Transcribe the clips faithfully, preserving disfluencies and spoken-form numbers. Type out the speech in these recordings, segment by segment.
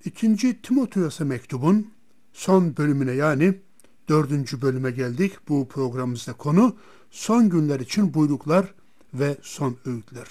İkinci Timoteos'a mektubun son bölümüne, yani dördüncü bölüme geldik. Bu programımızda konu son günler için buyruklar ve son öğütler.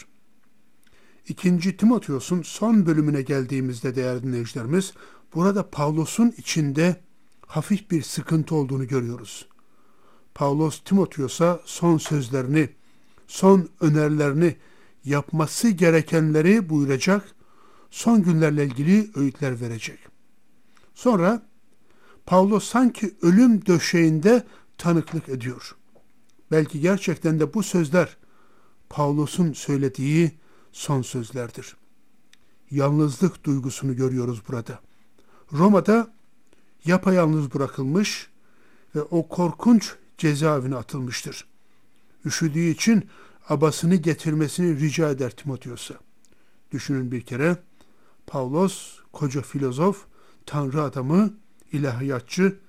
İkinci Timoteos'un son bölümüne geldiğimizde değerli dinleyicilerimiz, burada Pavlos'un içinde hafif bir sıkıntı olduğunu görüyoruz. Pavlos Timoteos'a son sözlerini, son önerilerini, yapması gerekenleri buyuracak, son günlerle ilgili öğütler verecek. Sonra Pavlos sanki ölüm döşeğinde tanıklık ediyor. Belki gerçekten de bu sözler Pavlos'un söylediği son sözlerdir. Yalnızlık duygusunu görüyoruz burada. Roma'da yapayalnız bırakılmış ve o korkunç cezaevine atılmıştır. Üşüdüğü için abasını getirmesini rica eder Timoteos'a. Düşünün bir kere, Pavlos, koca filozof, Tanrı adamı, ilahiyatçı,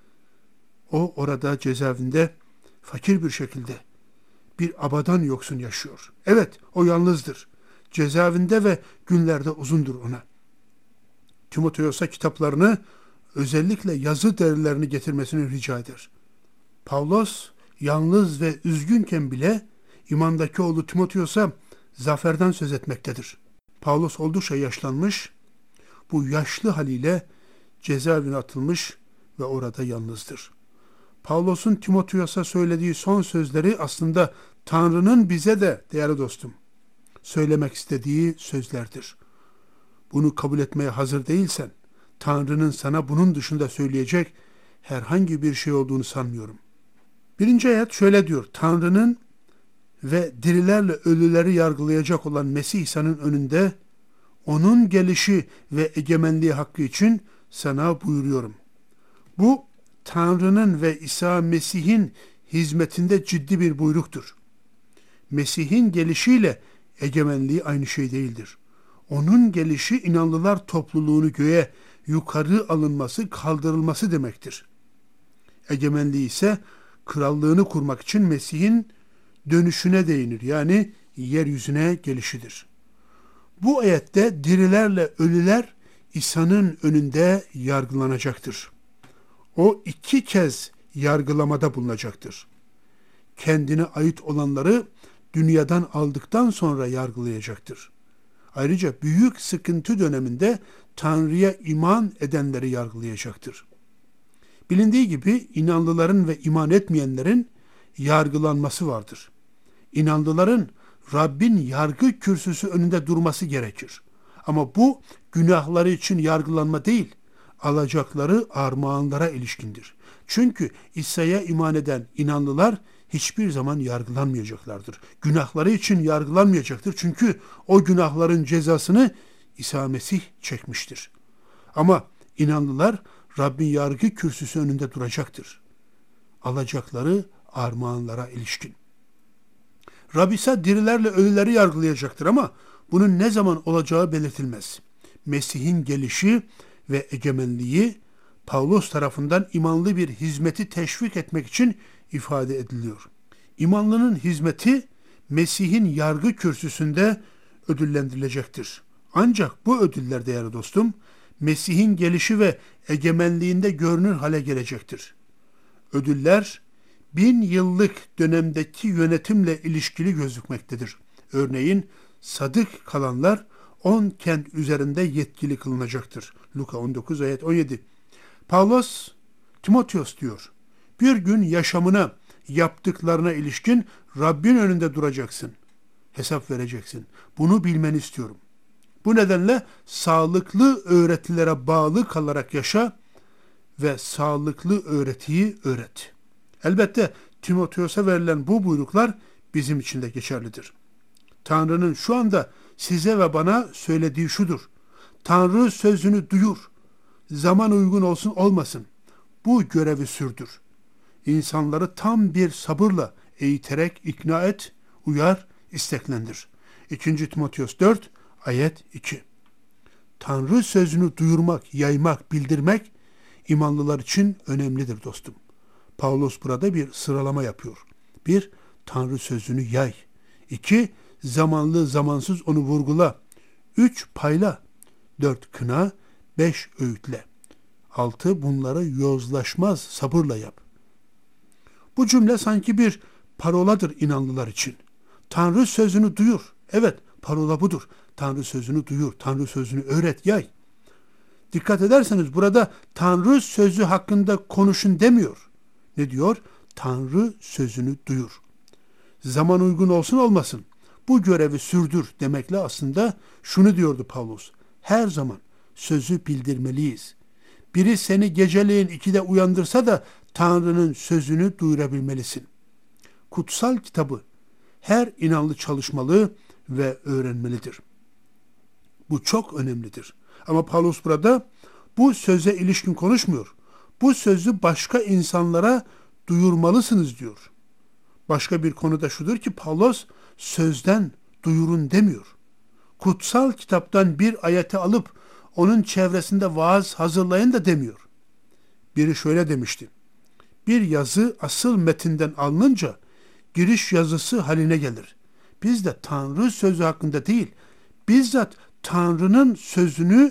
o orada cezaevinde fakir bir şekilde bir abadan yoksun yaşıyor. Evet, o yalnızdır. Cezaevinde ve günlerde uzundur ona. Timoteos'a kitaplarını, özellikle yazı derilerini getirmesini rica eder. Pavlos yalnız ve üzgünken bile imandaki oğlu Timoteos'a zaferden söz etmektedir. Pavlos oldukça yaşlanmış, bu yaşlı haliyle cezaevine atılmış ve orada yalnızdır. Pavlos'un Timoteos'a söylediği son sözleri aslında Tanrı'nın bize de değerli dostum söylemek istediği sözlerdir. Bunu kabul etmeye hazır değilsen, Tanrı'nın sana bunun dışında söyleyecek herhangi bir şey olduğunu sanmıyorum. Birinci ayet şöyle diyor: Tanrı'nın ve dirilerle ölüleri yargılayacak olan Mesih İsa'nın önünde onun gelişi ve egemenliği hakkı için sana buyuruyorum. Bu Tanrı'nın ve İsa Mesih'in hizmetinde ciddi bir buyruktur. Mesih'in gelişiyle egemenliği aynı şey değildir. Onun gelişi inanlılar topluluğunu göğe yukarı alınması, kaldırılması demektir. Egemenliği ise krallığını kurmak için Mesih'in dönüşüne değinir. Yani yeryüzüne gelişidir. Bu ayette dirilerle ölüler İsa'nın önünde yargılanacaktır. O iki kez yargılamada bulunacaktır. Kendine ait olanları dünyadan aldıktan sonra yargılayacaktır. Ayrıca büyük sıkıntı döneminde Tanrı'ya iman edenleri yargılayacaktır. Bilindiği gibi inanlıların ve iman etmeyenlerin yargılanması vardır. İnanlıların Rabbin yargı kürsüsü önünde durması gerekir. Ama bu günahları için yargılanma değil, alacakları armağanlara ilişkindir. Çünkü İsa'ya iman eden inanlılar hiçbir zaman yargılanmayacaklardır. Günahları için yargılanmayacaktır. Çünkü o günahların cezasını İsa Mesih çekmiştir. Ama inanlılar Rabbin yargı kürsüsü önünde duracaktır. Alacakları armağanlara ilişkin. Rab ise dirilerle ölüleri yargılayacaktır ama bunun ne zaman olacağı belirtilmez. Mesih'in gelişi ve egemenliği Pavlos tarafından imanlı bir hizmeti teşvik etmek için ifade ediliyor. İmanlının hizmeti Mesih'in yargı kürsüsünde ödüllendirilecektir. Ancak bu ödüller değerli dostum, Mesih'in gelişi ve egemenliğinde görünür hale gelecektir. Ödüller bin yıllık dönemdeki yönetimle ilişkili gözükmektedir. Örneğin sadık kalanlar on kent üzerinde yetkili kılınacaktır. Luka on dokuz ayet on yedi. Pavlos Timoteos diyor: bir gün yaşamına, yaptıklarına ilişkin Rabbin önünde duracaksın. Hesap vereceksin. Bunu bilmeni istiyorum. Bu nedenle sağlıklı öğretilere bağlı kalarak yaşa ve sağlıklı öğretiyi öğret. Elbette Timoteos'a verilen bu buyruklar bizim için de geçerlidir. Tanrı'nın şu anda size ve bana söylediği şudur: Tanrı sözünü duyur. Zaman uygun olsun olmasın. Bu görevi sürdür. İnsanları tam bir sabırla eğiterek ikna et, uyar, isteklendir. ikinci Timoteos dört ayet iki. Tanrı sözünü duyurmak, yaymak, bildirmek imanlılar için önemlidir dostum. Pavlos burada bir sıralama yapıyor. Bir, Tanrı sözünü yay. İki, zamanlı zamansız onu vurgula. Üç, payla. Dört, kına. beş öğütle. altı Bunları yozlaşmaz sabırla yap. Bu cümle sanki bir paroladır inanlılar için. Tanrı sözünü duyur. Evet, parola budur. Tanrı sözünü duyur. Tanrı sözünü öğret, yay. Dikkat ederseniz burada Tanrı sözü hakkında konuşun demiyor. Ne diyor? Tanrı sözünü duyur. Zaman uygun olsun olmasın, bu görevi sürdür demekle aslında şunu diyordu Pavlus. Her zaman sözü bildirmeliyiz. Biri seni geceleyin ikide uyandırsa da Tanrı'nın sözünü duyurabilmelisin. Kutsal kitabı her inanlı çalışmalı ve öğrenmelidir. Bu çok önemlidir. Ama Pavlus burada bu söze ilişkin konuşmuyor. Bu sözü başka insanlara duyurmalısınız diyor. Başka bir konu da şudur ki Pavlus sözden duyurun demiyor. Kutsal kitaptan bir ayeti alıp onun çevresinde vaaz hazırlayın da demiyor. Biri şöyle demişti. Bir yazı asıl metinden alınınca giriş yazısı haline gelir. Biz de Tanrı sözü hakkında değil, bizzat Tanrı'nın sözünü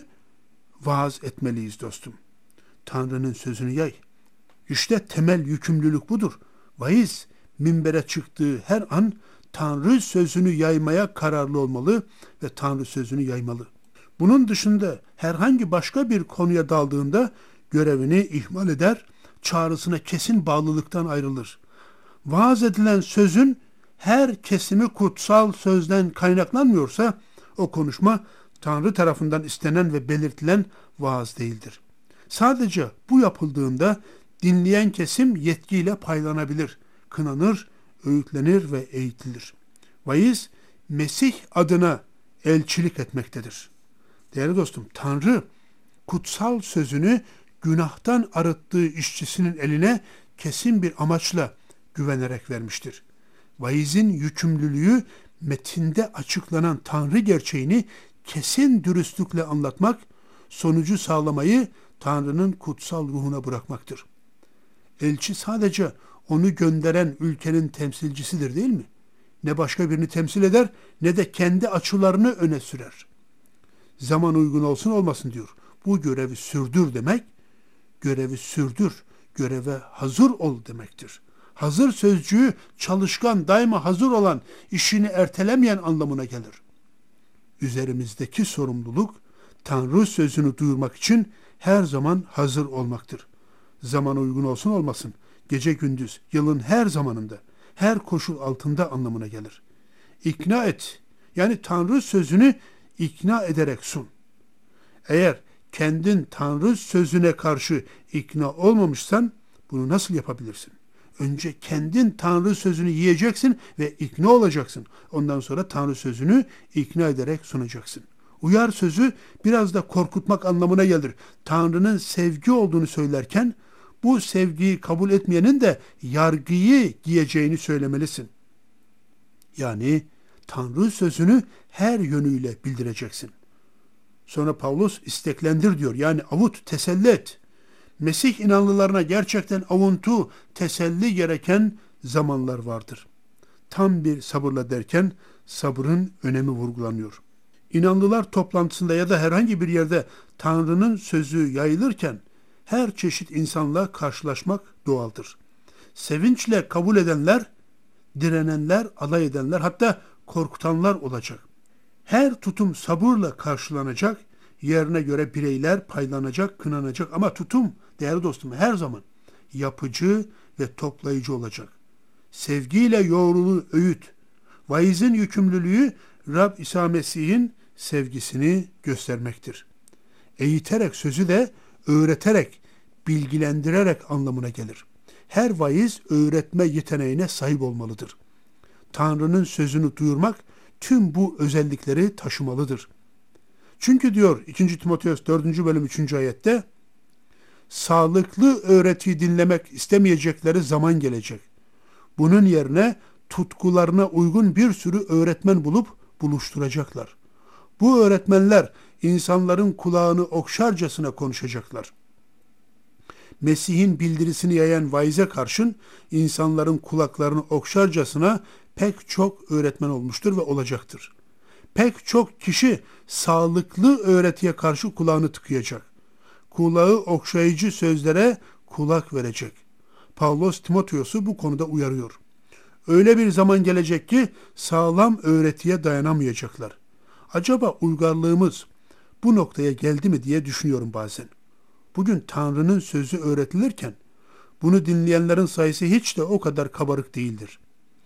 vaaz etmeliyiz dostum. Tanrı'nın sözünü yay. İşte temel yükümlülük budur. Vaiz minbere çıktığı her an Tanrı sözünü yaymaya kararlı olmalı ve Tanrı sözünü yaymalı. Bunun dışında herhangi başka bir konuya daldığında görevini ihmal eder, çağrısına kesin bağlılıktan ayrılır. Vaaz edilen sözün her kesimi kutsal sözden kaynaklanmıyorsa o konuşma Tanrı tarafından istenen ve belirtilen vaaz değildir. Sadece bu yapıldığında dinleyen kesim yetkiyle paylanabilir, kınanır, öğütlenir ve eğitilir. Vaiz, Mesih adına elçilik etmektedir. Değerli dostum, Tanrı kutsal sözünü günahtan arıttığı işçisinin eline kesin bir amaçla güvenerek vermiştir. Vaizin yükümlülüğü metinde açıklanan Tanrı gerçeğini kesin dürüstlükle anlatmak, sonucu sağlamayı Tanrı'nın kutsal ruhuna bırakmaktır. Elçi sadece onu gönderen ülkenin temsilcisidir değil mi? Ne başka birini temsil eder ne de kendi açılarını öne sürer. Zaman uygun olsun olmasın diyor. Bu görevi sürdür demek, görevi sürdür, göreve hazır ol demektir. Hazır sözcüğü çalışkan, daima hazır olan, işini ertelemeyen anlamına gelir. Üzerimizdeki sorumluluk Tanrı sözünü duyurmak için her zaman hazır olmaktır. Zaman uygun olsun olmasın, gece gündüz, yılın her zamanında, her koşul altında anlamına gelir. İkna et, yani Tanrı sözünü ikna ederek sun. Eğer kendin Tanrı sözüne karşı ikna olmamışsan bunu nasıl yapabilirsin? Önce kendin Tanrı sözünü yiyeceksin ve ikna olacaksın. Ondan sonra Tanrı sözünü ikna ederek sunacaksın. Uyar sözü biraz da korkutmak anlamına gelir. Tanrı'nın sevgi olduğunu söylerken bu sevgiyi kabul etmeyenin de yargıyı giyeceğini söylemelisin. Yani Tanrı sözünü her yönüyle bildireceksin. Sonra Pavlus isteklendir diyor. Yani avut, teselli et. Mesih inanlılarına gerçekten avuntu, teselli gereken zamanlar vardır. Tam bir sabırla derken sabrın önemi vurgulanıyor. İnanlılar toplantısında ya da herhangi bir yerde Tanrı'nın sözü yayılırken her çeşit insanla karşılaşmak doğaldır. Sevinçle kabul edenler, direnenler, alay edenler, hatta korkutanlar olacak. Her tutum sabırla karşılanacak, yerine göre bireyler paylanacak, kınanacak ama tutum, değerli dostum, her zaman yapıcı ve toplayıcı olacak. Sevgiyle yoğrulu öğüt, vaizin yükümlülüğü Rab İsa Mesih'in sevgisini göstermektir. Eğiterek sözü de öğreterek, bilgilendirerek anlamına gelir. Her vaiz öğretme yeteneğine sahip olmalıdır. Tanrı'nın sözünü duyurmak tüm bu özellikleri taşımalıdır. Çünkü diyor ikinci Timoteos dördüncü bölüm üçüncü ayette, sağlıklı öğretiyi dinlemek istemeyecekleri zaman gelecek. Bunun yerine tutkularına uygun bir sürü öğretmen bulup buluşturacaklar. Bu öğretmenler insanların kulağını okşarcasına konuşacaklar. Mesih'in bildirisini yayan vaize karşın insanların kulaklarını okşarcasına pek çok öğretmen olmuştur ve olacaktır. Pek çok kişi sağlıklı öğretiye karşı kulağını tıkayacak. kulağı okşayıcı sözlere kulak verecek. Pavlos Timoteos'u bu konuda uyarıyor. Öyle bir zaman gelecek ki sağlam öğretiye dayanamayacaklar. Acaba uygarlığımız bu noktaya geldi mi diye düşünüyorum bazen. Bugün Tanrı'nın sözü öğretilirken bunu dinleyenlerin sayısı hiç de o kadar kabarık değildir.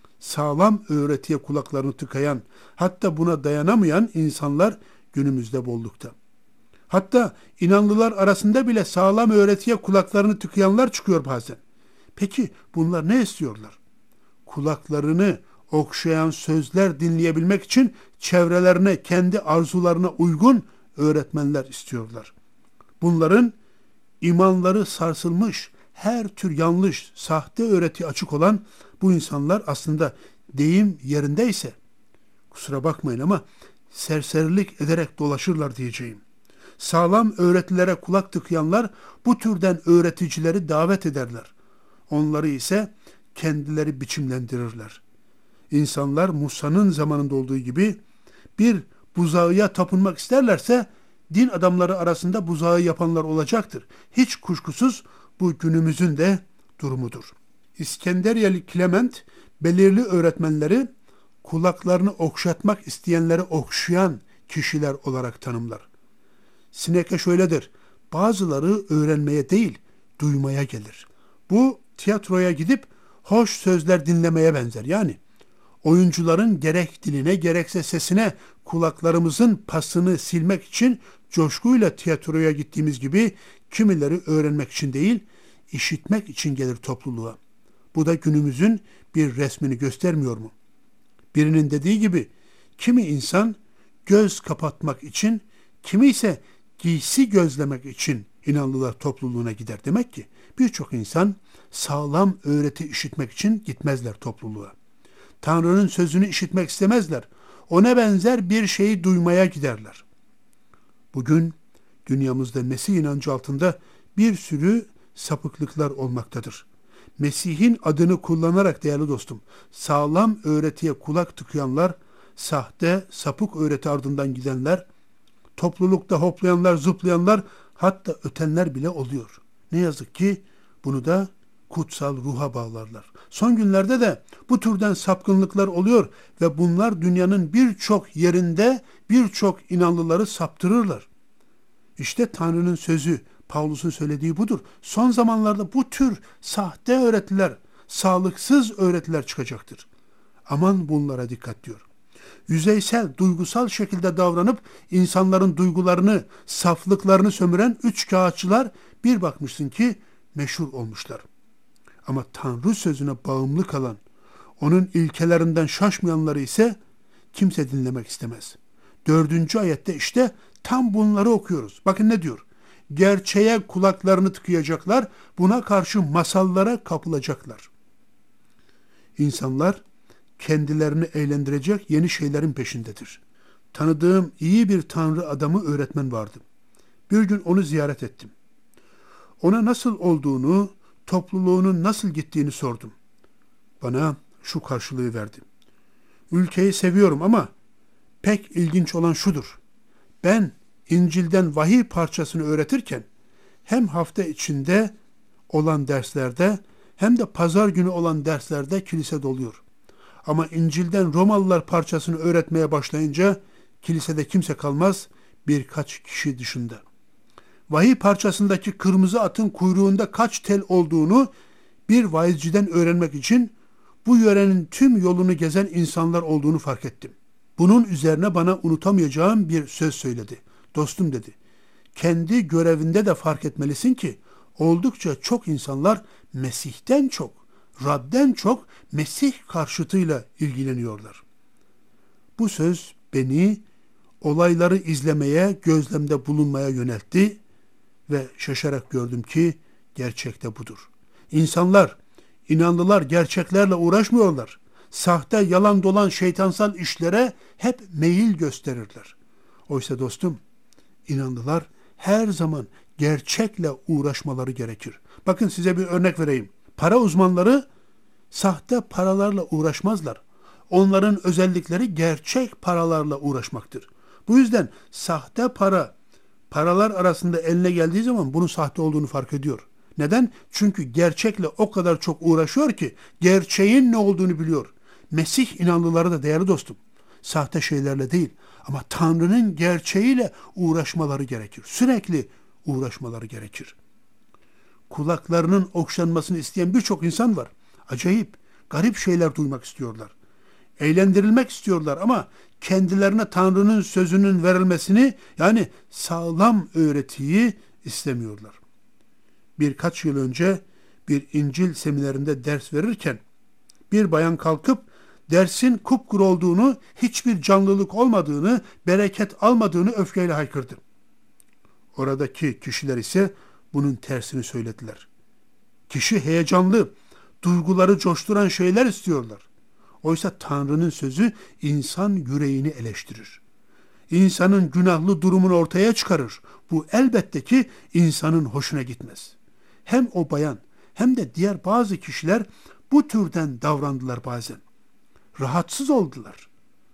Sağlam öğretiye kulaklarını tıkayan, hatta buna dayanamayan insanlar günümüzde bollukta. Hatta inanlılar arasında bile sağlam öğretiye kulaklarını tıkayanlar çıkıyor bazen. Peki bunlar ne istiyorlar? Kulaklarını okşayan sözler dinleyebilmek için çevrelerine, kendi arzularına uygun öğretmenler istiyorlar. Bunların imanları sarsılmış, her tür yanlış, sahte öğreti açık olan bu insanlar aslında deyim yerindeyse, kusura bakmayın ama serserilik ederek dolaşırlar diyeceğim. Sağlam öğretilere kulak tıkayanlar bu türden öğreticileri davet ederler. Onları ise kendileri biçimlendirirler. İnsanlar Musa'nın zamanında olduğu gibi bir buzağıya tapınmak isterlerse din adamları arasında buzağı yapanlar olacaktır. Hiç kuşkusuz bu günümüzün de durumudur. İskenderiyeli Clement belirli öğretmenleri kulaklarını okşatmak isteyenleri okşayan kişiler olarak tanımlar. Seneca şöyledir: bazıları öğrenmeye değil, duymaya gelir. Bu tiyatroya gidip hoş sözler dinlemeye benzer. Yani oyuncuların gerek diline gerekse sesine kulaklarımızın pasını silmek için coşkuyla tiyatroya gittiğimiz gibi kimileri öğrenmek için değil, işitmek için gelir topluluğa. Bu da günümüzün bir resmini göstermiyor mu? Birinin dediği gibi kimi insan göz kapatmak için, kimi ise giysi gözlemek için inanlılar topluluğuna gider. Demek ki birçok insan sağlam öğreti işitmek için gitmezler topluluğa. Tanrı'nın sözünü işitmek istemezler. Ona benzer bir şeyi duymaya giderler. Bugün dünyamızda Mesih inancı altında bir sürü sapıklıklar olmaktadır. Mesih'in adını kullanarak değerli dostum, sağlam öğretiye kulak tıkayanlar, sahte, sapık öğreti ardından gidenler, toplulukta hoplayanlar, zıplayanlar, hatta ötenler bile oluyor. Ne yazık ki bunu da kutsal ruha bağlarlar. Son günlerde de bu türden sapkınlıklar oluyor ve bunlar dünyanın birçok yerinde birçok inanlıları saptırırlar. İşte Tanrı'nın sözü, Pavlus'un söylediği budur. Son zamanlarda bu tür sahte öğretiler, sağlıksız öğretiler çıkacaktır. Aman bunlara dikkat diyor. Yüzeysel, duygusal şekilde davranıp insanların duygularını, saflıklarını sömüren üç kağıtçılar bir bakmışsın ki meşhur olmuşlar. Ama Tanrı sözüne bağımlı kalan, onun ilkelerinden şaşmayanları ise kimse dinlemek istemez. Dördüncü ayette işte tam bunları okuyoruz. Bakın ne diyor? Gerçeğe kulaklarını tıkayacaklar, buna karşı masallara kapılacaklar. İnsanlar kendilerini eğlendirecek yeni şeylerin peşindedir. Tanıdığım iyi bir Tanrı adamı öğretmen vardı. Bir gün onu ziyaret ettim. Ona nasıl olduğunu, topluluğunun nasıl gittiğini sordum. Bana şu karşılığı verdi. Ülkeyi seviyorum ama pek ilginç olan şudur. Ben İncil'den vahiy parçasını öğretirken hem hafta içinde olan derslerde hem de pazar günü olan derslerde kilise doluyor. Ama İncil'den Romalılar parçasını öğretmeye başlayınca kilisede kimse kalmaz, birkaç kişi dışında. Vahiy parçasındaki kırmızı atın kuyruğunda kaç tel olduğunu bir vaizciden öğrenmek için bu yörenin tüm yolunu gezen insanlar olduğunu fark ettim. Bunun üzerine bana unutamayacağım bir söz söyledi. Dostum dedi, kendi görevinde de fark etmelisin ki oldukça çok insanlar Mesih'ten çok, Rab'den çok Mesih karşıtıyla ilgileniyorlar. Bu söz beni olayları izlemeye, gözlemde bulunmaya yöneltti ve şaşarak gördüm ki gerçekte budur. İnsanlar, inanlılar gerçeklerle uğraşmıyorlar. Sahte, yalan dolan şeytansal işlere hep meyil gösterirler. Oysa dostum, inanlılar her zaman gerçekle uğraşmaları gerekir. Bakın size bir örnek vereyim. Para uzmanları sahte paralarla uğraşmazlar. Onların özellikleri gerçek paralarla uğraşmaktır. Bu yüzden sahte para paralar arasında eline geldiği zaman bunun sahte olduğunu fark ediyor. Neden? Çünkü gerçekle o kadar çok uğraşıyor ki gerçeğin ne olduğunu biliyor. Mesih inanlıları da değerli dostum, sahte şeylerle değil ama Tanrı'nın gerçeğiyle uğraşmaları gerekir. Sürekli uğraşmaları gerekir. Kulaklarının okşanmasını isteyen birçok insan var. Acayip, garip şeyler duymak istiyorlar. Eğlendirilmek istiyorlar ama kendilerine Tanrı'nın sözünün verilmesini, yani sağlam öğretiyi istemiyorlar. Birkaç yıl önce bir İncil seminerinde ders verirken bir bayan kalkıp dersin kupkuru olduğunu, hiçbir canlılık olmadığını, bereket almadığını öfkeyle haykırdı. Oradaki kişiler ise bunun tersini söylediler. Kişi heyecanlı, duyguları coşturan şeyler istiyorlar. Oysa Tanrı'nın sözü insan yüreğini eleştirir. İnsanın günahlı durumunu ortaya çıkarır. Bu elbette ki insanın hoşuna gitmez. Hem o bayan hem de diğer bazı kişiler bu türden davrandılar bazen. Rahatsız oldular.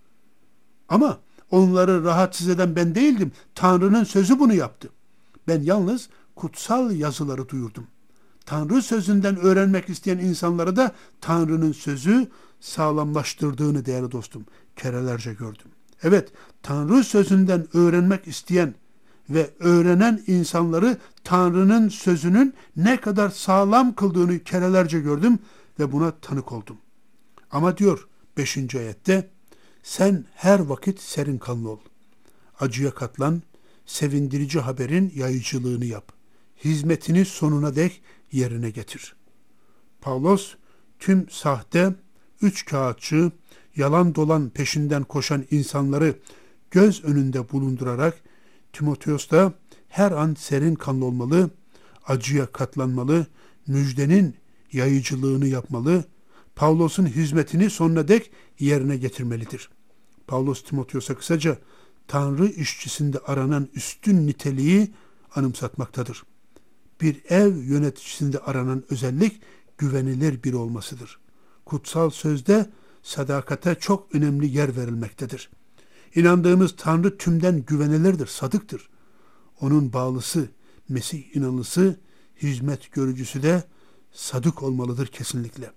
Ama onları rahatsız eden ben değildim. Tanrı'nın sözü bunu yaptı. Ben yalnız kutsal yazıları duyurdum. Tanrı sözünden öğrenmek isteyen insanlara da Tanrı'nın sözü sağlamlaştırdığını değerli dostum kerelerce gördüm. Evet, Tanrı sözünden öğrenmek isteyen ve öğrenen insanları Tanrı'nın sözünün ne kadar sağlam kıldığını kerelerce gördüm ve buna tanık oldum. Ama diyor beşinci ayette, sen her vakit serin kanlı ol. Acıya katlan, sevindirici haberin yayıcılığını yap. Hizmetini sonuna dek yerine getir. Pavlos tüm sahte, üç kağıtçı, yalan dolan peşinden koşan insanları göz önünde bulundurarak Timoteos'ta her an serin kanlı olmalı, acıya katlanmalı, müjdenin yayıcılığını yapmalı, Pavlos'un hizmetini sonuna dek yerine getirmelidir. Pavlos Timoteos'a kısaca Tanrı işçisinde aranan üstün niteliği anımsatmaktadır. Bir ev yöneticisinde aranan özellik güvenilir biri olmasıdır. Kutsal sözde sadakate çok önemli yer verilmektedir. İnandığımız Tanrı tümden güvenilirdir, sadıktır. Onun bağlısı, Mesih inanlısı, hizmet görücüsü de sadık olmalıdır kesinlikle.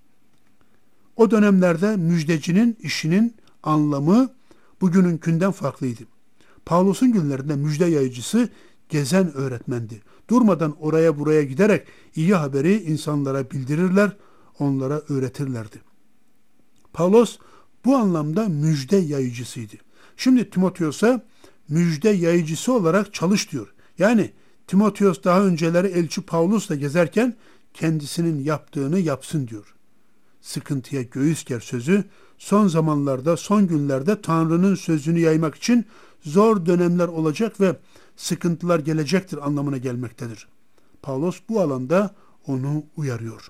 O dönemlerde müjdecinin işinin anlamı bugününkünden farklıydı. Pavlos'un günlerinde müjde yayıcısı gezen öğretmendi. Durmadan oraya buraya giderek iyi haberi insanlara bildirirler, onlara öğretirlerdi. Pavlos bu anlamda müjde yayıcısıydı. Şimdi Timoteos'a müjde yayıcısı olarak çalış diyor. Yani Timoteos daha önceleri elçi Pavlus'la gezerken kendisinin yaptığını yapsın diyor. Sıkıntıya göğüs ger sözü son zamanlarda, son günlerde Tanrı'nın sözünü yaymak için zor dönemler olacak ve sıkıntılar gelecektir anlamına gelmektedir. Pavlos bu alanda onu uyarıyor.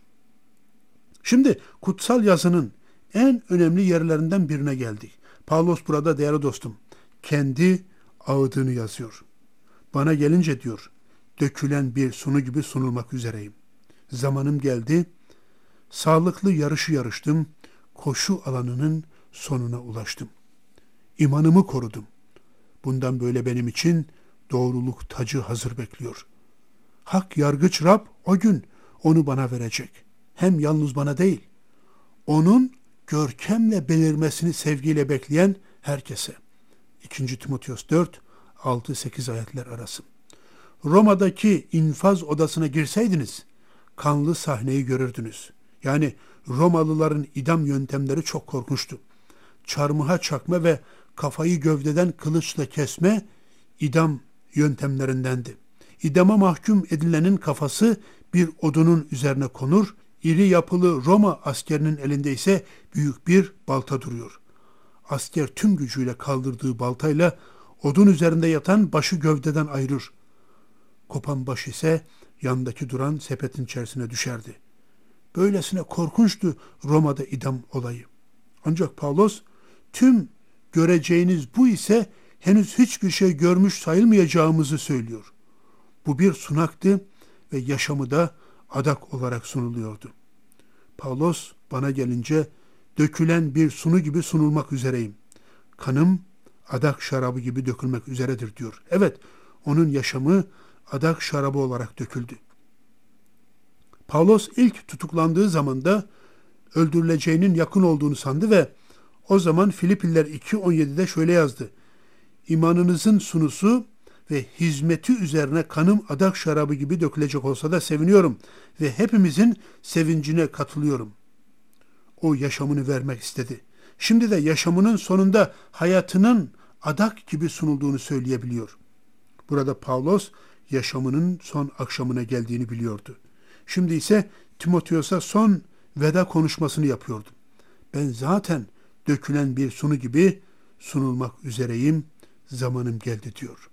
Şimdi kutsal yazının en önemli yerlerinden birine geldik. Pavlos burada değerli dostum kendi ağıdını yazıyor. Bana gelince diyor, dökülen bir sunu gibi sunulmak üzereyim. Zamanım geldi, sağlıklı yarışı yarıştım, koşu alanının sonuna ulaştım. İmanımı korudum. Bundan böyle benim için doğruluk tacı hazır bekliyor. Hak yargıç Rab o gün onu bana verecek. Hem yalnız bana değil, onun görkemle belirmesini sevgiyle bekleyen herkese. ikinci Timoteos dört, altı sekiz ayetler arası. Roma'daki infaz odasına girseydiniz, kanlı sahneyi görürdünüz. Yani Romalıların idam yöntemleri çok korkunçtu. Çarmıha çakma ve kafayı gövdeden kılıçla kesme idam yöntemlerindendi. İdama mahkum edilenin kafası bir odunun üzerine konur, iri yapılı Roma askerinin elinde ise büyük bir balta duruyor. Asker tüm gücüyle kaldırdığı baltayla odun üzerinde yatan başı gövdeden ayırır. Kopan baş ise yandaki duran sepetin içerisine düşerdi. Böylesine korkunçtu Roma'da idam olayı. Ancak Pavlos tüm göreceğiniz bu ise henüz hiçbir şey görmüş sayılmayacağımızı söylüyor. Bu bir sunaktı ve yaşamı da adak olarak sunuluyordu. Pavlos bana gelince dökülen bir sunu gibi sunulmak üzereyim. Kanım adak şarabı gibi dökülmek üzeredir diyor. Evet, onun yaşamı adak şarabı olarak döküldü. Pavlos ilk tutuklandığı zamanda öldürüleceğinin yakın olduğunu sandı ve o zaman Filipliler iki on yedi'de şöyle yazdı: İmanınızın sunusu ve hizmeti üzerine kanım adak şarabı gibi dökülecek olsa da seviniyorum ve hepimizin sevincine katılıyorum. O yaşamını vermek istedi. Şimdi de yaşamının sonunda hayatının adak gibi sunulduğunu söyleyebiliyor. Burada Pavlos yaşamının son akşamına geldiğini biliyordu. Şimdi ise Timoteos'a son veda konuşmasını yapıyordu. Ben zaten dökülen bir sunu gibi sunulmak üzereyim, zamanım geldi diyor.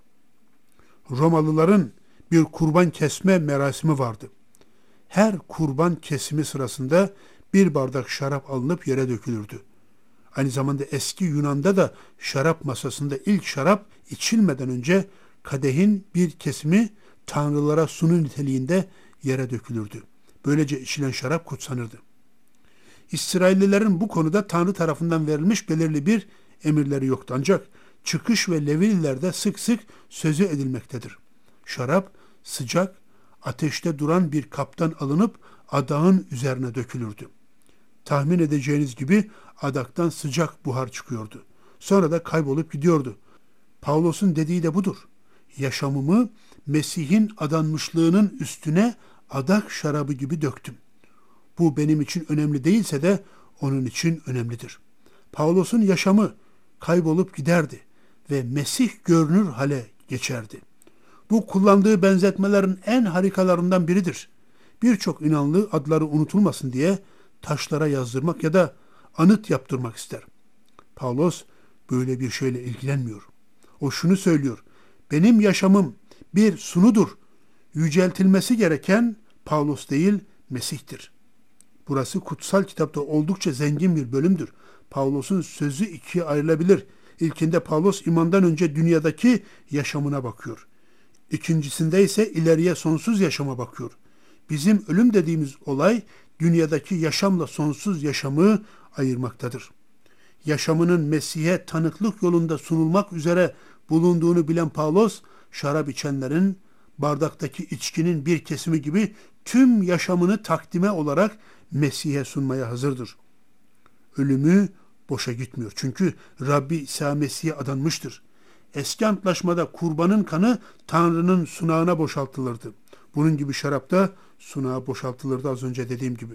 Romalıların bir kurban kesme merasimi vardı. Her kurban kesimi sırasında bir bardak şarap alınıp yere dökülürdü. Aynı zamanda eski Yunan'da da şarap masasında ilk şarap içilmeden önce kadehin bir kesimi tanrılara sunu niteliğinde yere dökülürdü. Böylece içilen şarap kutsanırdı. İsraillilerin bu konuda Tanrı tarafından verilmiş belirli bir emirleri yoktu. Ancak Çıkış ve Levililerde sık sık sözü edilmektedir. Şarap sıcak, ateşte duran bir kaptan alınıp adağın üzerine dökülürdü. Tahmin edeceğiniz gibi adaktan sıcak buhar çıkıyordu. Sonra da kaybolup gidiyordu. Pavlos'un dediği de budur. Yaşamımı Mesih'in adanmışlığının üstüne adak şarabı gibi döktüm. Bu benim için önemli değilse de onun için önemlidir. Pavlos'un yaşamı kaybolup giderdi ve Mesih görünür hale geçerdi. Bu kullandığı benzetmelerin en harikalarından biridir. Birçok inanlı adları unutulmasın diye taşlara yazdırmak ya da anıt yaptırmak ister. Pavlos böyle bir şeyle ilgilenmiyor. O şunu söylüyor: benim yaşamım bir sunudur. Yüceltilmesi gereken Pavlos değil, Mesih'tir. Burası kutsal kitapta oldukça zengin bir bölümdür. Pavlos'un sözü ikiye ayrılabilir. İlkinde Pavlos imandan önce dünyadaki yaşamına bakıyor. İkincisinde ise ileriye sonsuz yaşama bakıyor. Bizim ölüm dediğimiz olay dünyadaki yaşamla sonsuz yaşamı ayırmaktadır. Yaşamının Mesih'e tanıklık yolunda sunulmak üzere bulunduğunu bilen Pavlos, şarap içenlerin bardaktaki içkinin bir kesimi gibi tüm yaşamını takdime olarak Mesih'e sunmaya hazırdır. Ölümü boşa gitmiyor. Çünkü Rabbi İsa Mesih'e adanmıştır. Eski antlaşmada kurbanın kanı Tanrı'nın sunağına boşaltılırdı. Bunun gibi şarap da sunağa boşaltılırdı az önce dediğim gibi.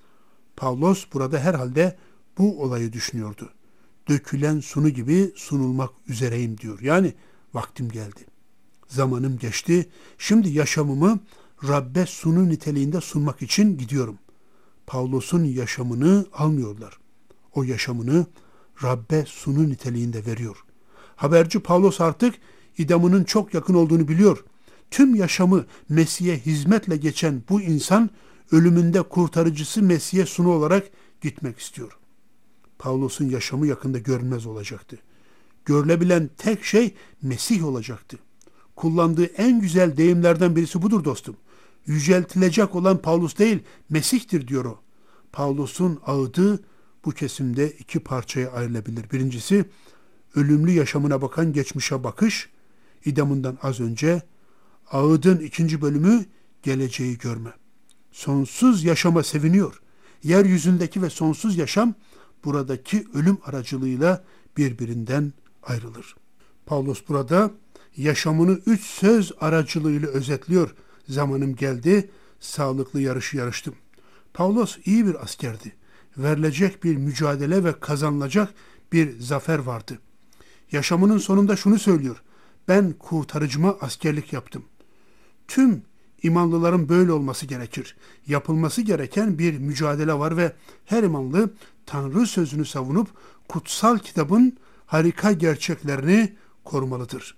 Pavlos burada herhalde bu olayı düşünüyordu. Dökülen sunu gibi sunulmak üzereyim diyor. Yani vaktim geldi. Zamanım geçti. Şimdi yaşamımı Rabbe sunu niteliğinde sunmak için gidiyorum. Pavlos'un yaşamını almıyorlar. O yaşamını Rabbe sunu niteliğinde veriyor. Haberci Pavlos artık idamının çok yakın olduğunu biliyor. Tüm yaşamı Mesih'e hizmetle geçen bu insan ölümünde kurtarıcısı Mesih'e sunu olarak gitmek istiyor. Pavlos'un yaşamı yakında görünmez olacaktı. Görülebilen tek şey Mesih olacaktı. Kullandığı en güzel deyimlerden birisi budur dostum. Yüceltilecek olan Pavlos değil, Mesih'tir diyor o. Pavlos'un ağıdı bu kesimde iki parçaya ayrılabilir. Birincisi, ölümlü yaşamına bakan geçmişe bakış, idamından az önce. Ağıdın ikinci bölümü, geleceği görme. Sonsuz yaşama seviniyor. Yeryüzündeki ve sonsuz yaşam buradaki ölüm aracılığıyla birbirinden ayrılır. Pavlos burada yaşamını üç söz aracılığıyla özetliyor. Zamanım geldi, sağlıklı yarışı yarıştım. Pavlos iyi bir askerdi. Verilecek bir mücadele ve kazanılacak bir zafer vardı. Yaşamının sonunda şunu söylüyor: ben kurtarıcıma askerlik yaptım. Tüm imanlıların böyle olması gerekir. Yapılması gereken bir mücadele var ve her imanlı Tanrı sözünü savunup kutsal kitabın harika gerçeklerini korumalıdır.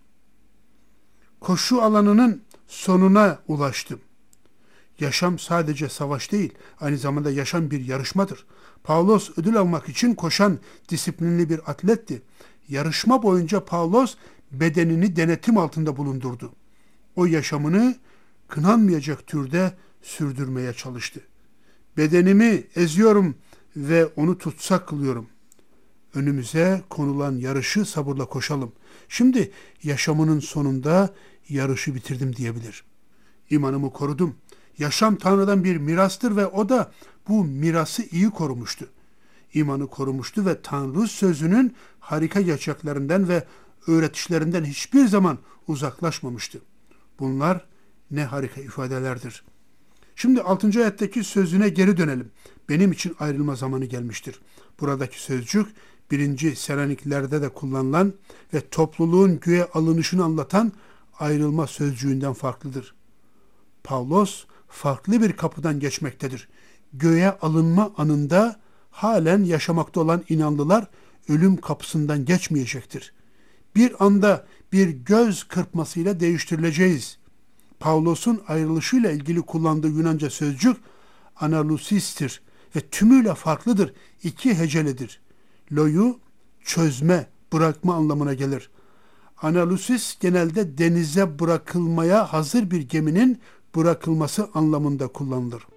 Koşu alanının sonuna ulaştım. Yaşam sadece savaş değil, aynı zamanda yaşam bir yarışmadır. Pavlos ödül almak için koşan disiplinli bir atletti. Yarışma boyunca Pavlos bedenini denetim altında bulundurdu. O yaşamını kınanmayacak türde sürdürmeye çalıştı. Bedenimi eziyorum ve onu tutsak kılıyorum. Önümüze konulan yarışı sabırla koşalım. Şimdi yaşamının sonunda yarışı bitirdim diyebilir. İmanımı korudum. Yaşam Tanrı'dan bir mirastır ve o da bu mirası iyi korumuştu. İmanı korumuştu ve Tanrı sözünün harika gerçeklerinden ve öğretişlerinden hiçbir zaman uzaklaşmamıştı. Bunlar ne harika ifadelerdir. Şimdi altıncı ayetteki sözüne geri dönelim. Benim için ayrılma zamanı gelmiştir. Buradaki sözcük birinci Selaniklerde de kullanılan ve topluluğun göğe alınışını anlatan ayrılma sözcüğünden farklıdır. Pavlos farklı bir kapıdan geçmektedir. Göğe alınma anında halen yaşamakta olan inanlılar ölüm kapısından geçmeyecektir. Bir anda bir göz kırpmasıyla değiştirileceğiz. Pavlos'un ayrılışıyla ilgili kullandığı Yunanca sözcük analusistir ve tümüyle farklıdır. İki hecelidir. Loyu çözme, bırakma anlamına gelir. Analusis genelde denize bırakılmaya hazır bir geminin bırakılması anlamında kullanılır.